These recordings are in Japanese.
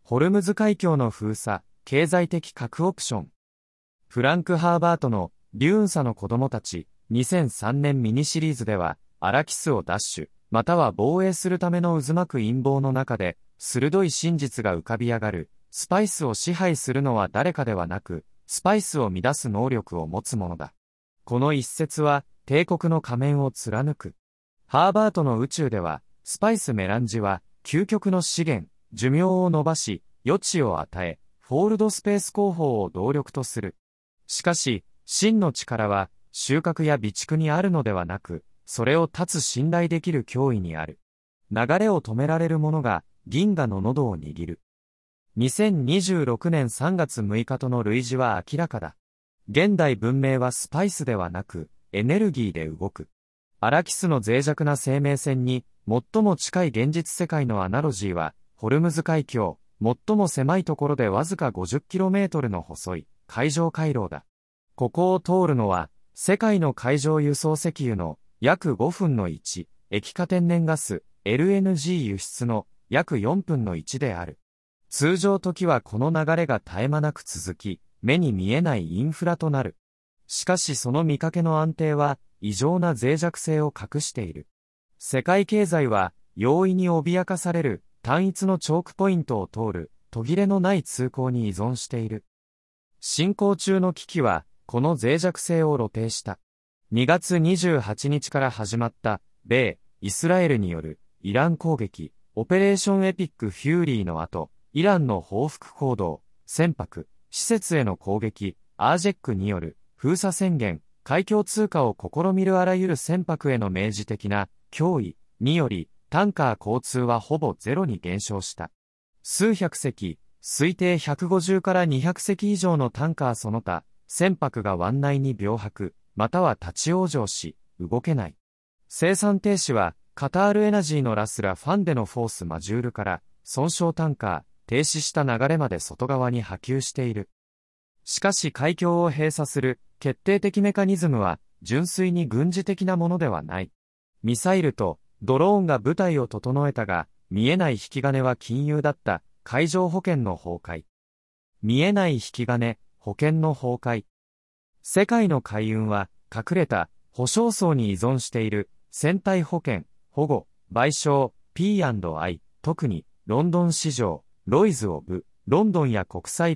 ホルムズ海峡の封鎖、経済的核オプション。フランク・ハーバートのデューンサの子供たち、2003年ミニシリーズでは、アラキスを奪取、または防衛するための渦巻く陰謀の中で、鋭い真実が浮かび上がる。スパイスを支配するのは誰かではなく、スパイスを乱す能力を持つものだ。この一節は、帝国の仮面を貫く。ハーバートの宇宙では、スパイスメランジは、究極の資源、寿命を伸ばし、余地を与え、フォールドスペース工法を動力とする。しかし、真の力は、収穫や備蓄にあるのではなく、それを断つ信頼できる脅威にある。流れを止められる者が、銀河の喉を握る。2026年3月6日との類似は明らかだ。現代文明はスパイスではなく、エネルギーで動く。アラキスの脆弱な生命線に、最も近い現実世界のアナロジーは、ホルムズ海峡、最も狭いところでわずか 50km の細い海上回廊だ。ここを通るのは、世界の海上輸送石油の約5分の1、液化天然ガス、LNG 輸出の約4分の1である。通常時はこの流れが絶え間なく続き、目に見えないインフラとなる。しかしその見かけの安定は、異常な脆弱性を隠している。世界経済は、容易に脅かされる、単一のチョークポイントを通る、途切れのない通行に依存している。進行中の危機は、この脆弱性を露呈した。2月28日から始まった、米、イスラエルによる、イラン攻撃、オペレーションエピックフューリーの後、イランの報復行動、船舶、施設への攻撃、アージェックによる封鎖宣言、海峡通過を試みるあらゆる船舶への明示的な脅威により、タンカー交通はほぼゼロに減少した。数百隻、推定150から200隻以上のタンカーその他、船舶が湾内に漂白、または立ち往生し、動けない。生産停止は、カタールエナジーのラスラ・ファンデのフォースマジュールから、損傷タンカー、停止した流れまで外側に波及している。しかし海峡を閉鎖する決定的メカニズムは純粋に軍事的なものではない。ミサイルとドローンが部隊を整えたが、見えない引き金は金融だった海上保険の崩壊。見えない引き金、保険の崩壊。世界の海運は隠れた保証層に依存している船体保険、保護、賠償、P&I、特にロンドン市場、ロイズ・オブ・ロンドンや国際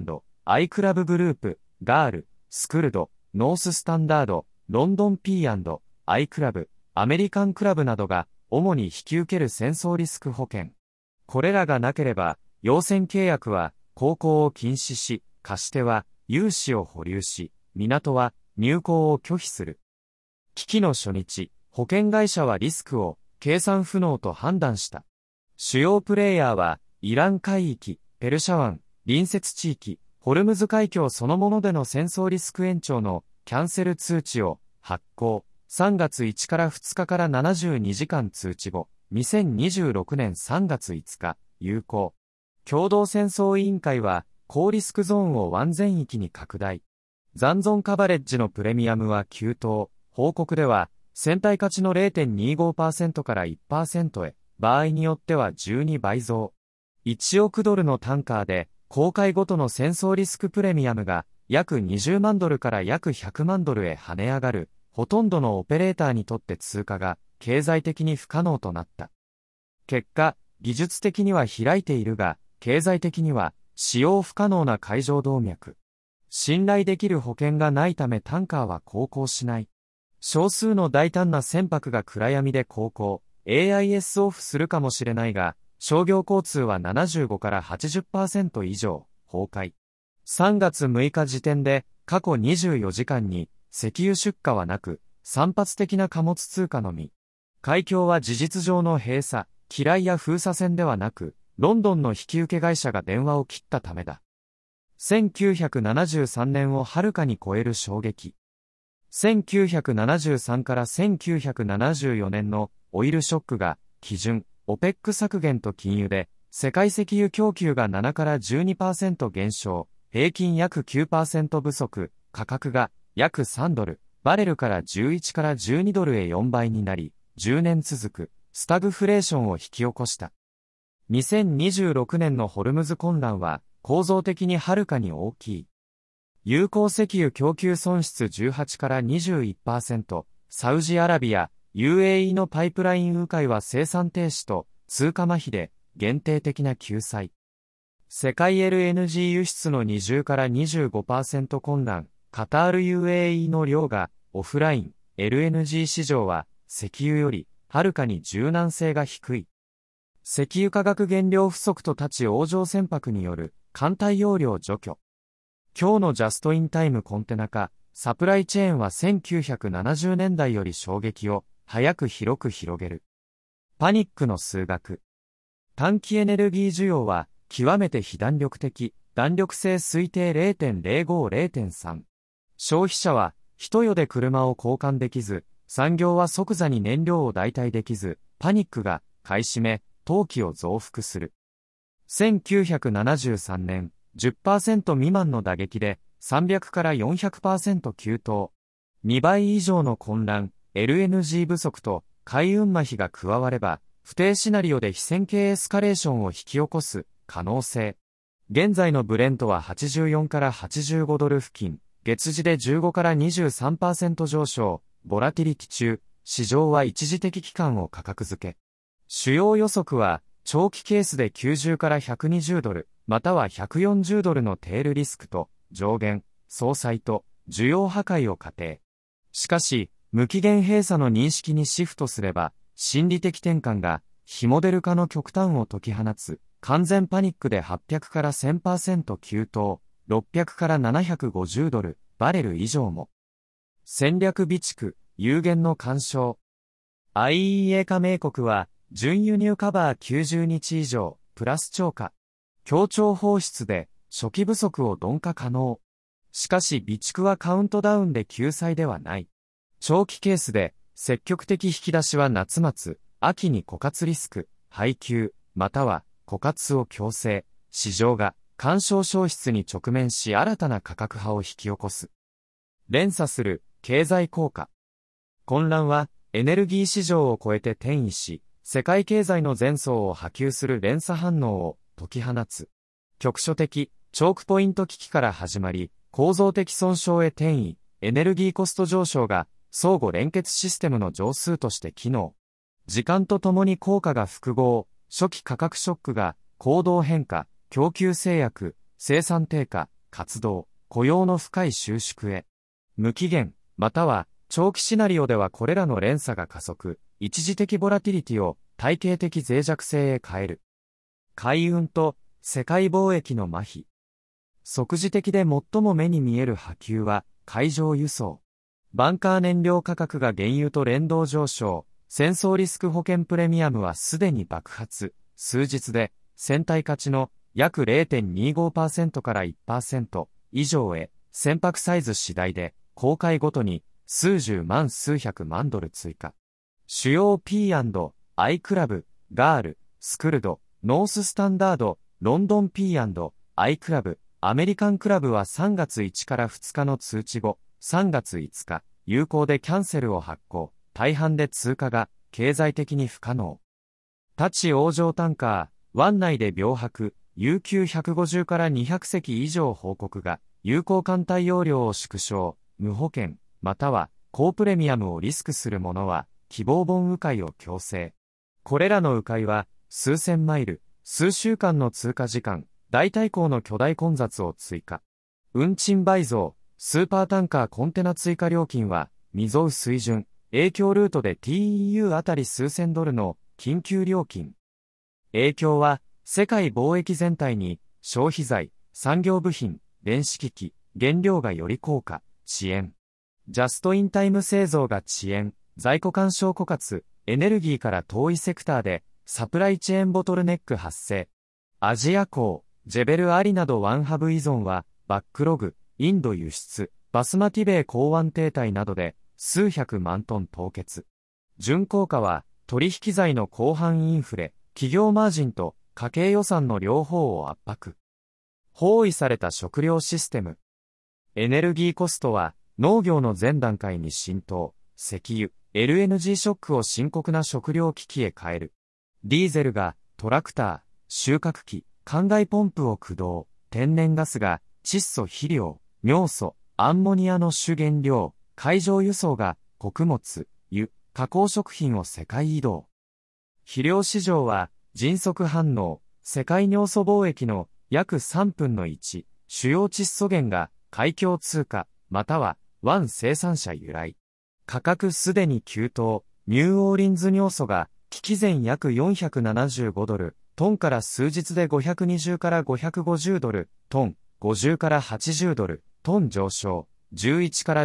P&I クラブグループ、ガール、スクルド、ノーススタンダード、ロンドン P&I クラブ、アメリカンクラブなどが主に引き受ける戦争リスク保険。これらがなければ、要船契約は航行を禁止し、貸し手は融資を保留し、港は入港を拒否する。危機の初日、保険会社はリスクを計算不能と判断した。主要プレイヤーは、イラン海域、ペルシャ湾、隣接地域、ホルムズ海峡そのものでの戦争リスク延長のキャンセル通知を発行。3月1から2日から72時間通知後、2026年3月5日、有効。共同戦争委員会は、高リスクゾーンを湾全域に拡大。残存カバレッジのプレミアムは急騰。報告では、船体価値の 0.25% から 1% へ、場合によっては12倍増。1億ドルのタンカーで、航海ごとの戦争リスクプレミアムが、約20万ドルから約100万ドルへ跳ね上がる。ほとんどのオペレーターにとって通過が、経済的に不可能となった。結果、技術的には開いているが、経済的には、使用不可能な海上動脈。信頼できる保険がないためタンカーは航行しない。少数の大胆な船舶が暗闇で航行、AIS オフするかもしれないが、商業交通は75から 80% 以上、崩壊。3月6日時点で、過去24時間に、石油出荷はなく、散発的な貨物通貨のみ。海峡は事実上の閉鎖、機雷や封鎖線ではなく、ロンドンの引き受け会社が電話を切ったためだ。1973年をはるかに超える衝撃。1973から1974年のオイルショックが基準、OPEC 削減と禁輸で、世界石油供給が7から 12% 減少、平均約 9% 不足、価格が約3ドル、バレルから11から12ドルへ4倍になり、10年続くスタグフレーションを引き起こした。 2026年のホルムズ混乱は構造的にはるかに大きい。有効石油供給損失18から 21%、サウジアラビア、UAE のパイプライン迂回は生産停止と通貨麻痺で限定的な救済。世界 LNG 輸出の20から 25% 混乱、カタール UAE の量がオフライン、LNG 市場は石油よりはるかに柔軟性が低い。石油化学原料不足と立ち往生船舶による艦隊容量除去。今日のジャストインタイムコンテナ化、サプライチェーンは1970年代より衝撃を早く広く広げる。パニックの数学。短期エネルギー需要は極めて非弾力的、弾力性推定 0.05-0.3。消費者は一夜で車を交換できず、産業は即座に燃料を代替できず、パニックが買い占め、投機を増幅する。1973年、10% 未満の打撃で300から 400% 急騰。2倍以上の混乱、LNG 不足と海運麻痺が加われば、不定シナリオで非線形エスカレーションを引き起こす可能性。現在のブレントは84から85ドル付近、月次で15から 23% 上昇、ボラティリティ中、市場は一時的期間を価格付け。主要予測は、長期ケースで90から120ドル、または140ドルのテールリスクと、上限、相殺と、需要破壊を仮定。しかし、無期限閉鎖の認識にシフトすれば、心理的転換が、非モデル化の極端を解き放つ、完全パニックで800から 1000% 急騰、600から750ドル、バレル以上も。戦略備蓄、有限の干渉。IEA 加盟国は、準輸入カバー90日以上、プラス超過。協調放出で、初期不足を鈍化可能。しかし備蓄はカウントダウンで救済ではない。長期ケースで、積極的引き出しは夏末、秋に枯渇リスク、配給、または枯渇を強制、市場が干渉消失に直面し新たな価格派を引き起こす。連鎖する経済効果。混乱はエネルギー市場を超えて転移し、世界経済の全層を波及する連鎖反応を解き放つ。局所的、チョークポイント危機から始まり、構造的損傷へ転移、エネルギーコスト上昇が相互連結システムの常数として機能。時間とともに効果が複合、初期価格ショックが行動変化、供給制約、生産低下、活動、雇用の深い収縮へ。無期限、または長期シナリオではこれらの連鎖が加速、一時的ボラティリティを体系的脆弱性へ変える。海運と世界貿易の麻痺。即時的で最も目に見える波及は海上輸送。バンカー燃料価格が原油と連動上昇。戦争リスク保険プレミアムはすでに爆発。数日で船体価値の約 0.25% から 1% 以上へ。船舶サイズ次第で航海ごとに数十万数百万ドル追加。主要 P&I クラブ、ガール、スクルド、ノーススタンダード、ロンドン P&I クラブ、アメリカンクラブは3月1から2日の通知後、3月5日、有効でキャンセルを発行、大半で通過が経済的に不可能。立ち往生タンカー、湾内で病泊、有給150から200隻以上報告が、有効艦隊容量を縮小、無保険、または高プレミアムをリスクする者は、希望本迂回を強制。これらの迂回は、数千マイル、数週間の通過時間、大対向の巨大混雑を追加。運賃倍増、スーパータンカーコンテナ追加料金は、未曾有水準、影響ルートで TEU あたり数千ドルの緊急料金。影響は、世界貿易全体に、消費財、産業部品、電子機器、原料がより高価、遅延。ジャストインタイム製造が遅延、在庫干渉枯渇、エネルギーから遠いセクターで、サプライチェーンボトルネック発生。アジア港、ジェベルアリなどワンハブ依存は、バックログ、インド輸出、バスマティ米港湾停滞などで、数百万トン凍結。準効果は、取引材の広範インフレ、企業マージンと家計予算の両方を圧迫。包囲された食料システム。エネルギーコストは、農業の全段階に浸透、石油、LNG ショックを深刻な食料危機へ変える。ディーゼルがトラクター、 収穫機、灌漑ポンプを駆動、天然ガスが窒素肥料、尿素、アンモニアの主原料、海上輸送が穀物、油、加工食品を世界移動。肥料市場は迅速反応、世界尿素貿易の約3分の1、主要窒素源が海峡通貨、または湾生産者由来。価格すでに急騰、ニューオーリンズ尿素が危機前約475ドル、トンから数日で520から550ドル、トン、50から80ドル、トン上昇、11から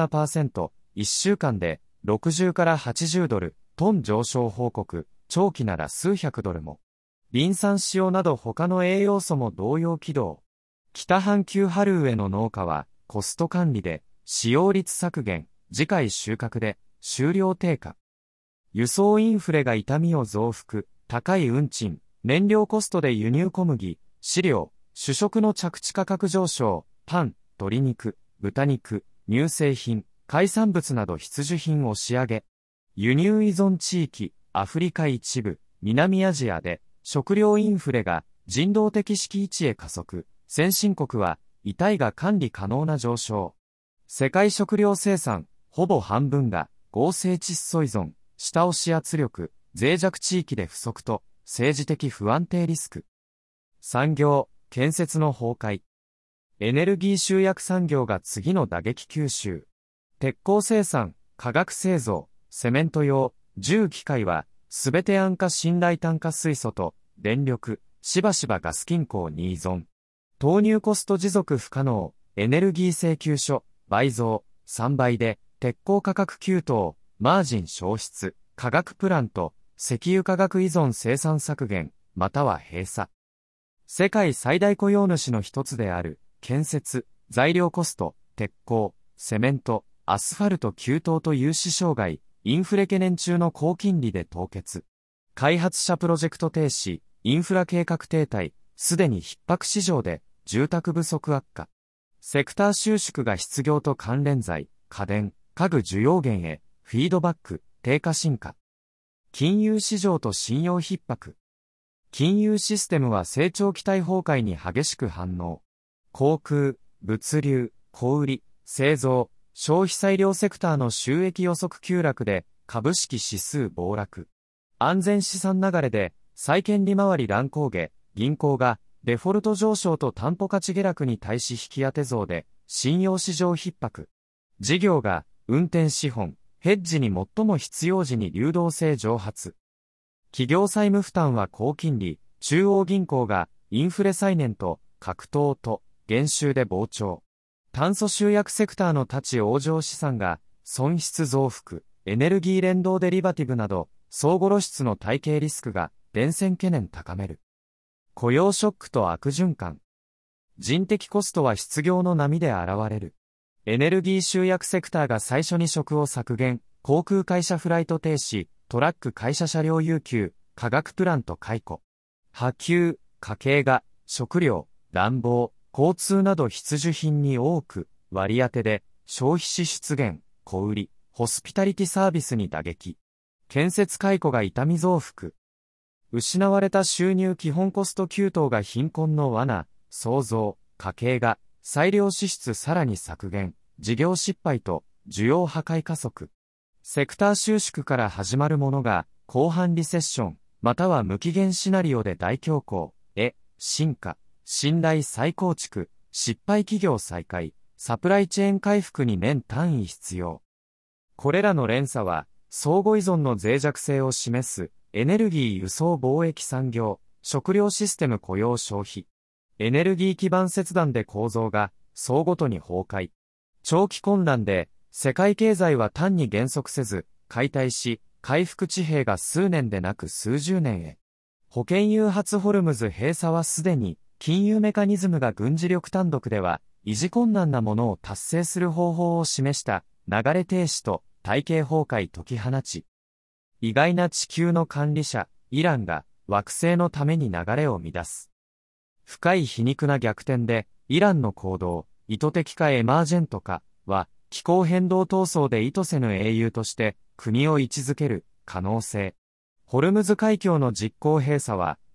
17%、1週間で60から80ドル、トン上昇報告、長期なら数百ドルも。リン酸使用など他の栄養素も同様起動。北半球春植えの農家はコスト管理で使用率削減、次回収穫で収量低下。輸送インフレが痛みを増幅、高い運賃、燃料コストで輸入小麦、飼料、主食の着地価格上昇、パン、鶏肉、豚肉、乳製品、海産物など必需品押し上げ。輸入依存地域、アフリカ一部、南アジアで食料インフレが人道的敷地へ加速。先進国は痛いが管理可能な上昇。世界食料生産、ほぼ半分が合成窒素依存、下押し圧力、脆弱地域で不足と政治的不安定リスク。産業、建設の崩壊。エネルギー集約産業が次の打撃吸収。鉄鋼生産、化学製造、セメント用、重機械は、すべて安価信頼単価水素と、電力、しばしばガス均衡に依存。投入コスト持続不可能、エネルギー請求書、倍増、3倍で、鉄鋼価格急騰、マージン消失、化学プラント、石油化学依存生産削減、または閉鎖。世界最大雇用主の一つである、建設、材料コスト、鉄鋼、セメント、アスファルト急騰と融資障害、インフレ懸念中の高金利で凍結。開発者プロジェクト停止、インフラ計画停滞、すでに逼迫市場で住宅不足悪化。セクター収縮が失業と関連財、家電、家具需要減へ、フィードバック、低下進化。金融市場と信用逼迫。金融システムは成長期待崩壊に激しく反応。航空、物流、小売、製造、消費裁量セクターの収益予測急落で株式指数暴落。安全資産流れで債券利回り乱高下、銀行がデフォルト上昇と担保価値下落に対し引き当て増で信用市場逼迫。事業が運転資本、ヘッジに最も必要時に流動性蒸発。企業債務負担は高金利、中央銀行がインフレ再燃と格闘と減収で膨張。炭素集約セクターの立ち往生資産が損失増幅、エネルギー連動デリバティブなど相互露出の体系リスクが伝染懸念高める。雇用ショックと悪循環。人的コストは失業の波で現れる。エネルギー集約セクターが最初に職を削減、航空会社フライト停止、トラック会社車両有給、化学プラント解雇。波及、家計が食料、暖房、交通など必需品に多く割り当てで消費支出減、小売、ホスピタリティサービスに打撃。建設解雇が痛み増幅。失われた収入基本コスト急騰が貧困の罠、創造、家計が裁量支出さらに削減、事業失敗と需要破壊加速。セクター収縮から始まるものが後半リセッション、または無期限シナリオで大恐慌へ進化。信頼再構築、失敗企業再開、サプライチェーン回復に年単位必要。これらの連鎖は、相互依存の脆弱性を示す、エネルギー輸送貿易産業、食料システム雇用消費。エネルギー基盤切断で構造が、相ごとに崩壊。長期混乱で、世界経済は単に減速せず、解体し、回復地平が数年でなく数十年へ。保険誘発ホルムズ閉鎖はすでに、金融メカニズムが軍事力単独では維持困難なものを達成する方法を示した流れ停止と体系崩壊解き放ち。意外な地球の管理者、イランが惑星のために流れを乱す。深い皮肉な逆転でイランの行動、意図的かエマージェントかは気候変動闘争で意図せぬ英雄として国を位置づける可能性。ホルムズ海峡の実効閉鎖は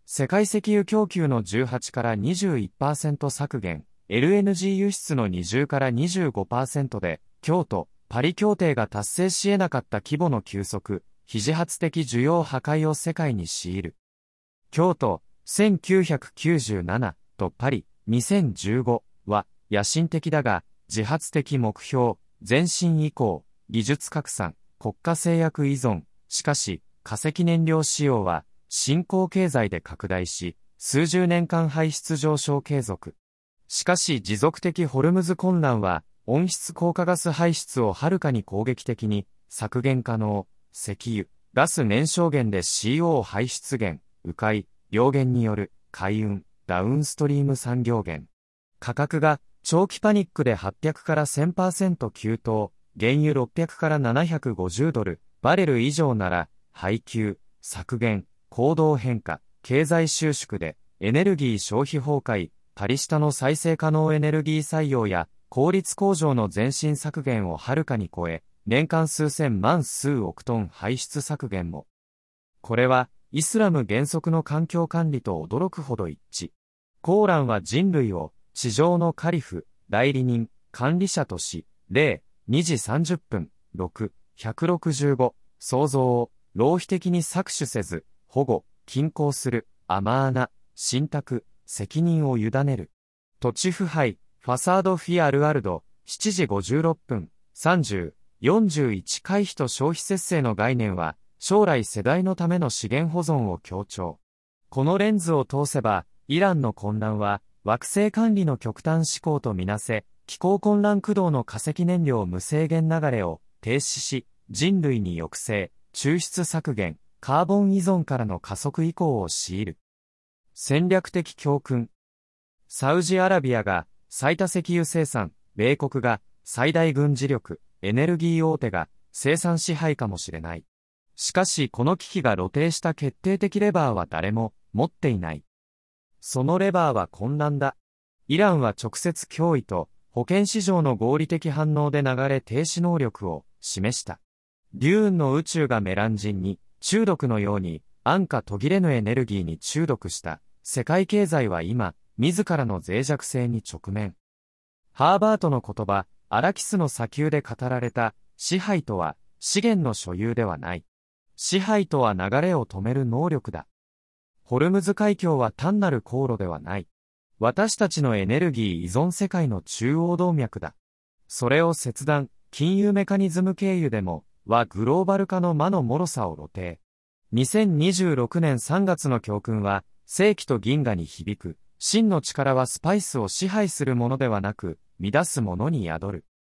世界石油供給の18から21% 削減、LNG 輸出の20から 25% で、京都、パリ協定が達成し得なかった規模の急速、非自発的需要破壊を世界に強いる。京都、1997とパリ、2015は野心的だが、自発的目標、前進以降、技術拡散、国家制約依存、しかし、化石燃料使用は、新興経済で拡大し、数十年間排出上昇継続。しかし持続的ホルムズ混乱は、温室効果ガス排出をはるかに攻撃的に削減可能、石油、ガス燃焼源で CO 排出源、迂回、両源による海運、ダウンストリーム産業源。価格が長期パニックで800から 1000% 急騰、原油600から$750、バレル以上なら、配給、削減、行動変化、経済収縮で、エネルギー消費崩壊、パリ下の再生可能エネルギー採用や、効率向上の前進削減をはるかに超え、年間数千万数億トン排出削減も。これは、イスラム原則の環境管理と驚くほど一致。コーランは人類を、地上のカリフ、代理人、管理者とし、0、2時30分、6、165、創造を、浪費的に搾取せず、保護、均衡する、アマーナ、信託、責任を委ねる。土地腐敗、ファサードフィアルアルド、7時56分、30、41回避と消費節制の概念は、将来世代のための資源保存を強調。このレンズを通せば、イランの混乱は、惑星管理の極端思考とみなせ、気候混乱駆動の化石燃料無制限流れを停止し、人類に抑制、抽出削減、カーボン依存からの加速移行を強いる。戦略的教訓。サウジアラビアが最多石油生産、米国が最大軍事力、エネルギー大手が生産支配かもしれない。しかしこの危機が露呈した決定的レバーは誰も持っていない。そのレバーは混乱だ。イランは直接脅威と保険市場の合理的反応で流れ停止能力を示した。デューンの宇宙がメランジンに中毒のように安価途切れぬエネルギーに中毒した世界経済は今自らの脆弱性に直面。ハーバートの言葉、アラキスの砂丘で語られた支配とは資源の所有ではない。支配とは流れを止める能力だ。ホルムズ海峡は単なる航路ではない。私たちのエネルギー依存世界の中央動脈だ。それを切断、金融メカニズム経由でも、はグローバル化の魔の脆さを露呈。2026年3月の教訓は、世紀と銀河に響く。真の力はスパイスを支配するものではなく、乱すものに宿る。